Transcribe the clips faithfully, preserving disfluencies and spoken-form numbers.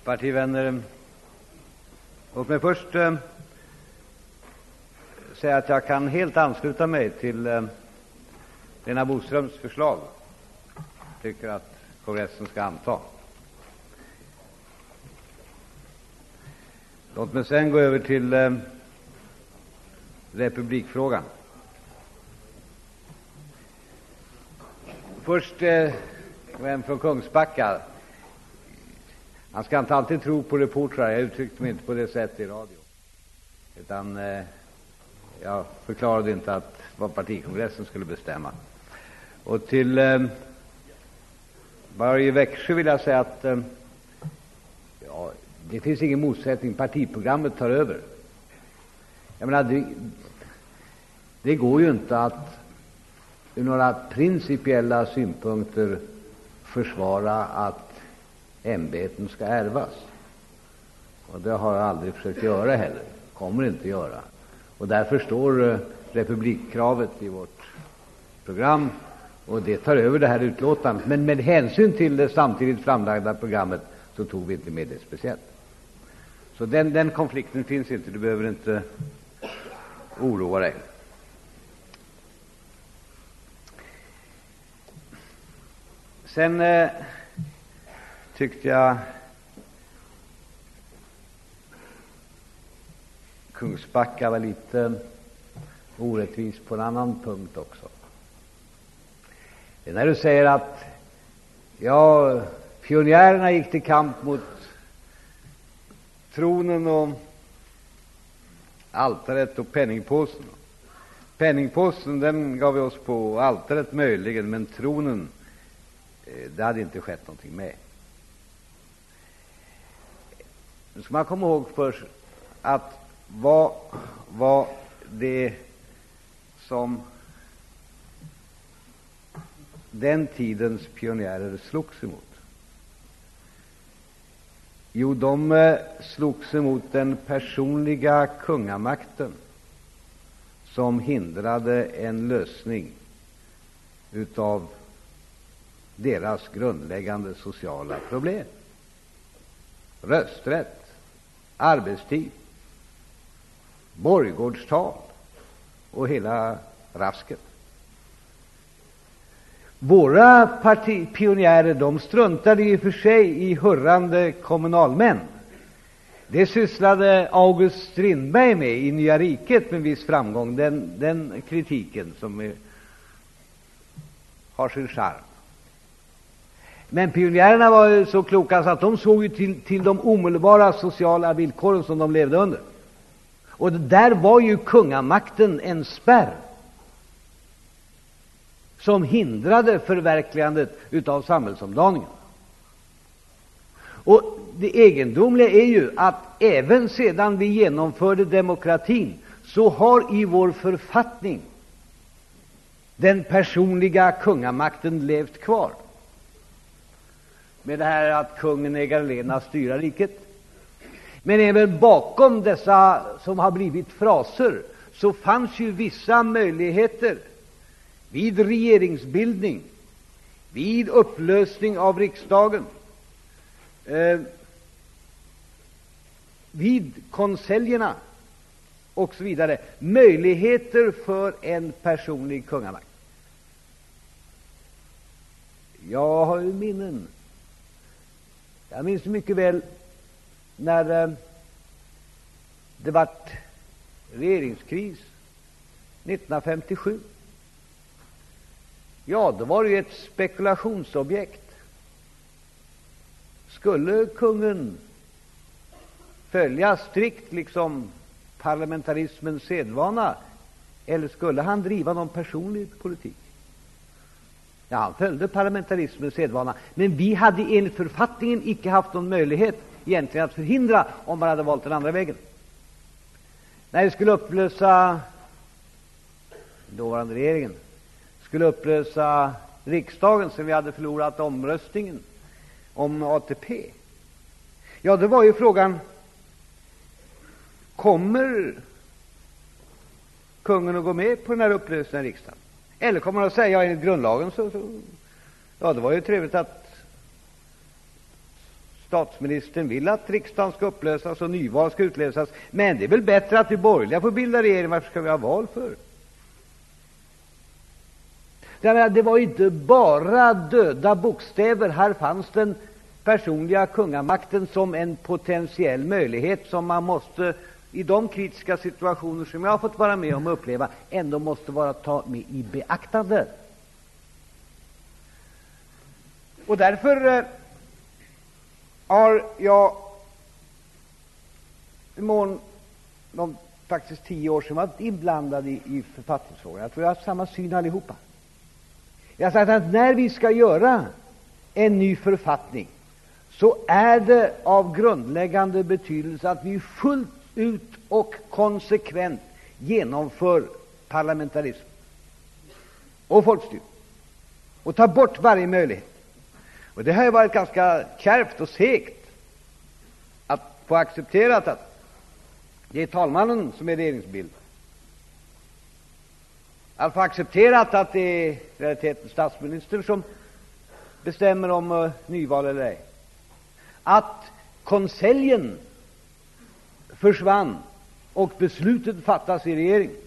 Partivänner, låt mig först eh, säga att jag kan helt ansluta mig till eh, Lena Boströms förslag. Jag tycker att kongressen ska anta. Låt mig sen gå över till eh, republikfrågan. Först eh, en från Kungsbacka. Han ska inte alltid tro på reportrar. Jag uttryckte mig inte på det sättet i radio. Utan eh, jag förklarade inte att vad partikongressen skulle bestämma. Och till eh, Börje Växjö vill jag säga att eh, ja, det finns ingen motsättning. Partiprogrammet tar över. Jag menar, det, det går ju inte att ur några principiella synpunkter försvara att ämbeten ska ärvas. Och det har jag aldrig försökt göra heller. Kommer inte göra. Och därför står eh, republikkravet i vårt program, och det tar över det här utlåtandet. Men med hänsyn till det samtidigt framlagda programmet så tog vi inte med det speciellt. Så den, den konflikten finns inte. Du behöver inte oroa dig. Sen eh, tyckte jag Kungsbacka var lite orättvis på en annan punkt också. Det är när du säger att ja, pionjärerna gick till kamp mot tronen och altaret och penningpåsen. Penningpåsen, den gav vi oss på, och altaret möjligen, men tronen, det hade inte skett någonting med. Nu ska man komma ihåg först att vad var det som den tidens pionjärer slogs emot? Jo, de slogs emot den personliga kungamakten som hindrade en lösning utav deras grundläggande sociala problem. Rösträtt, arbetstid, borggårdstal och hela rasket. Våra parti, pionjärer, de struntade i och för sig i hurrande kommunalmän. Det sysslade August Strindberg med i Nya riket med viss framgång, den, den kritiken som är, har sin charm. Men pionjärerna var ju så kloka så att de såg ju till, till de omedelbara sociala villkoren som de levde under. Och där var ju kungamakten en spärr som hindrade förverkligandet utav samhällsomdaningen. Och det egendomliga är ju att även sedan vi genomförde demokratin så har i vår författning den personliga kungamakten levt kvar. Med det här att kungen äger alena styra riket. Men även bakom dessa som har blivit fraser så fanns ju vissa möjligheter vid regeringsbildning, vid upplösning av riksdagen, eh, vid konseljerna och så vidare, möjligheter för en personlig kungamakt. Jag har ju minnen. Jag minns mycket väl när eh, det var regeringskris nittonhundrafemtiosju. Ja, då var det ju ett spekulationsobjekt. Skulle kungen följa strikt liksom parlamentarismens sedvana, eller skulle han driva någon personlig politik? Ja, han följde parlamentarismens sedvana, men vi hade enligt författningen icke haft någon möjlighet egentligen att förhindra om man hade valt den andra vägen. När vi skulle upplösa dåvarande regeringen, skulle upplösa riksdagen sen vi hade förlorat omröstningen om A T P. Ja, det var ju frågan, kommer kungen att gå med på den här upplösningen av riksdagen? Eller kommer han att säga, ja, enligt grundlagen så, så ja, det var ju trevligt att statsministern vill att riksdagen ska upplösas och nyval ska utlösas, men det är väl bättre att de borgerliga får bilda regering. Varför ska vi ha val för? Det var inte bara döda bokstäver. Här fanns den personliga kungamakten som en potentiell möjlighet som man måste, i de kritiska situationer som jag har fått vara med om och uppleva, ändå måste vara ta med i beaktande. Och därför eh, har jag i mån de faktiskt tio år som varit inblandad i, i författningsfrågan, jag tror jag har samma syn allihopa. Jag har sagt att när vi ska göra en ny författning så är det av grundläggande betydelse att vi fullt ut och konsekvent genomför parlamentarism och folkstyre och tar bort varje möjlighet. Och det har ju varit ganska kärvt och segt att få accepterat att det är talmannen som är regeringsbildare. Att få accepterat att det är i realiteten statsministern som bestämmer om uh, nyval eller ej. Att konseljen försvann och beslutet fattas i regeringen.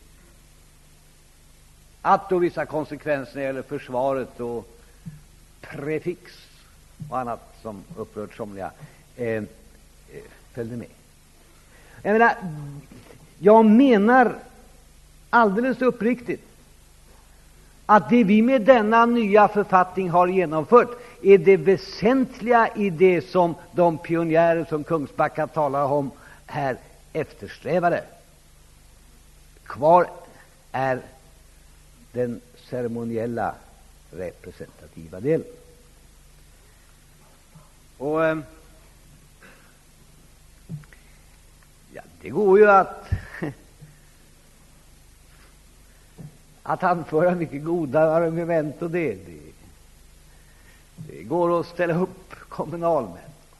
Att då vissa konsekvenser när det gäller försvaret och prefix och annat som upprört somliga eh, eh, följde med. Jag menar, jag menar alldeles uppriktigt att det vi med denna nya författning har genomfört är det väsentliga i det som de pionjärer som Kungsbacka talar om här eftersträvade. Kvar är den ceremoniella representativa delen. Och ja, det går ju att att anföra mycket goda argument, och det, det, det går att ställa upp kommunalmän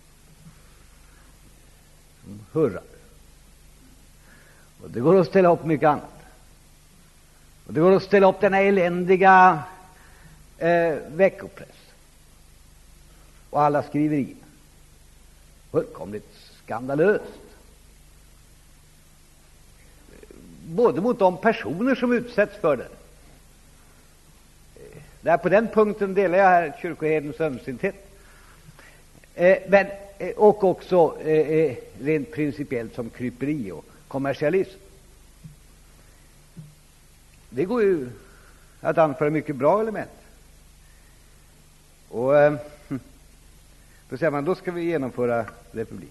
som hurrar. Och det går att ställa upp mycket annat. Och det går att ställa upp denna eländiga eh, veckopress och alla skriverier. Fullkomligt skandalöst. Både mot de personer som utsätts för det. Där på den punkten delar jag här kyrkoherdens ömsinthet. Eh, men, eh, och också eh, rent principiellt som kryperi och kommersialism. Det går ju att anföra mycket bra element. Och eh, då säger man, då ska vi genomföra republik.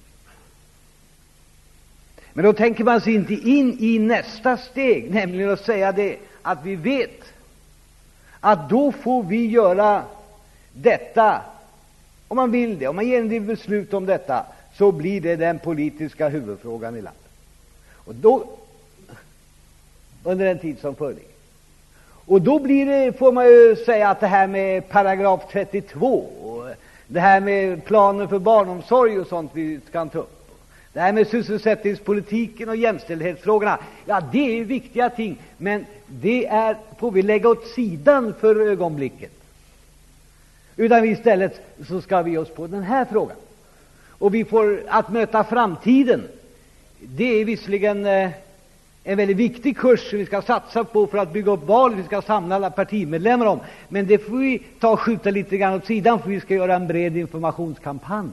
Men då tänker man sig inte in i nästa steg, nämligen att säga det att vi vet att då får vi göra detta, om man vill det, om man ger en beslut om detta, så blir det den politiska huvudfrågan i landet. Och då, under den tid som föreligger. Och då blir det, får man ju säga att det här med paragraf trettiotvå, och det här med planer för barnomsorg och sånt vi kan ta upp. Det här med sysselsättningspolitiken och jämställdhetsfrågorna, ja, det är viktiga ting, men det är, får vi lägga åt sidan för ögonblicket. Utan istället så ska vi ge oss på den här frågan. Och vi får att möta framtiden. Det är visserligen eh, en väldigt viktig kurs som vi ska satsa på för att bygga upp val, vi ska samla alla partimedlemmar om, men det får vi ta och skjuta lite grann åt sidan, för vi ska göra en bred informationskampanj.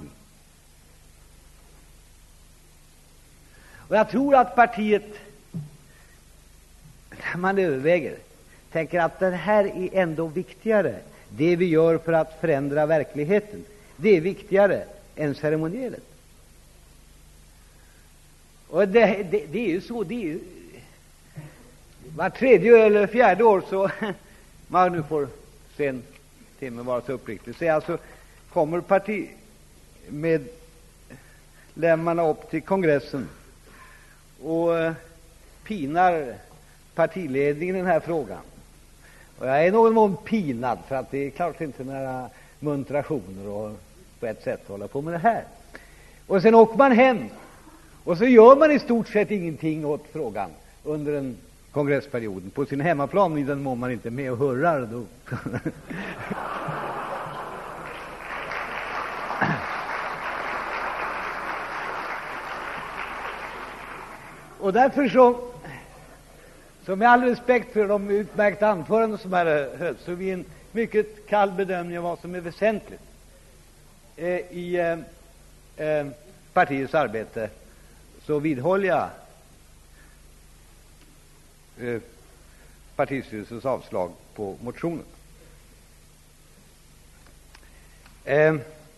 Och jag tror att partiet, när man överväger, tänker att det här är ändå viktigare. Det vi gör för att förändra verkligheten, det är viktigare än ceremonielet. Och det, det, det är ju så, det är ju var tredje eller fjärde år så, man nu får se en timme vara så uppriktig, så alltså kommer parti med lämmarna upp till kongressen och eh, pinar partiledningen i den här frågan. Och jag är i någon mån pinad, för att det är klart inte några muntrationer och på ett sätt hålla på med det här. Och sen åker man hem och så gör man i stort sett ingenting åt frågan under en kongressperioden på sin hemmaplan, i den mån man inte är med och hurrar då. Och därför så, så med all respekt för de utmärkta anföranden som här hölls, så vid en mycket kall bedömning av vad som är väsentligt eh, i eh, eh, partiets arbete, så vidhåller jag eh, partistyrelsens avslag på motionen. Eh,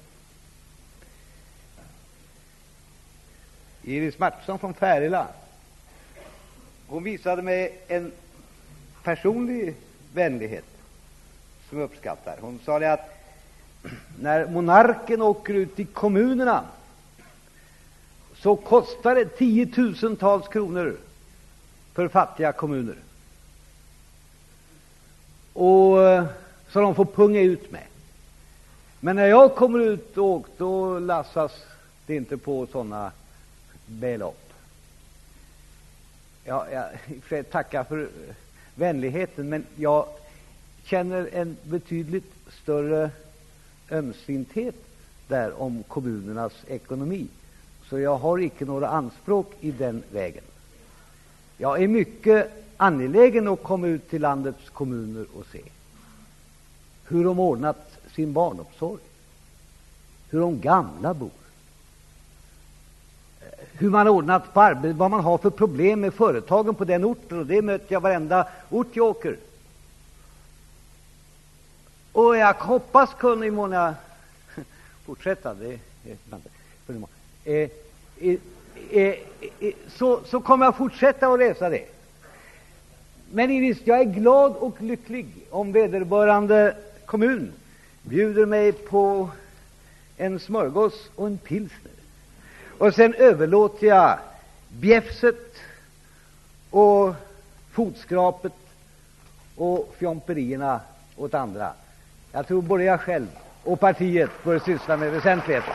Iris Martinsson från Färila, hon visade mig en personlig vänlighet som jag uppskattar. Hon sa det att när monarken åker ut i kommunerna så kostar det tiotusentals kronor för fattiga kommuner, och så de får punga ut med. Men när jag kommer ut och åker, då lassas det inte på sådana belopp. Ja, jag tackar för vänligheten, men jag känner en betydligt större ömsinthet där om kommunernas ekonomi, så jag har icke några anspråk i den vägen. Jag är mycket angelägen att komma ut till landets kommuner och se hur de ordnat sin barnomsorg, hur de gamla bor, hur man har ordnat på arbete, vad man har för problem med företagen på den orten, och det möter jag varenda ort jag åker. Och jag hoppas kunna i mån fortsätta det, eh, eh, eh, eh, så, så kommer jag fortsätta att resa det. Men Iris, jag är glad och lycklig om vederbörande kommun bjuder mig på en smörgås och en pilsner, och sen överlåter jag bjäfset och fotskrapet och fjomperierna åt andra. Jag tror både jag själv och partiet bör syssla med väsentligheter.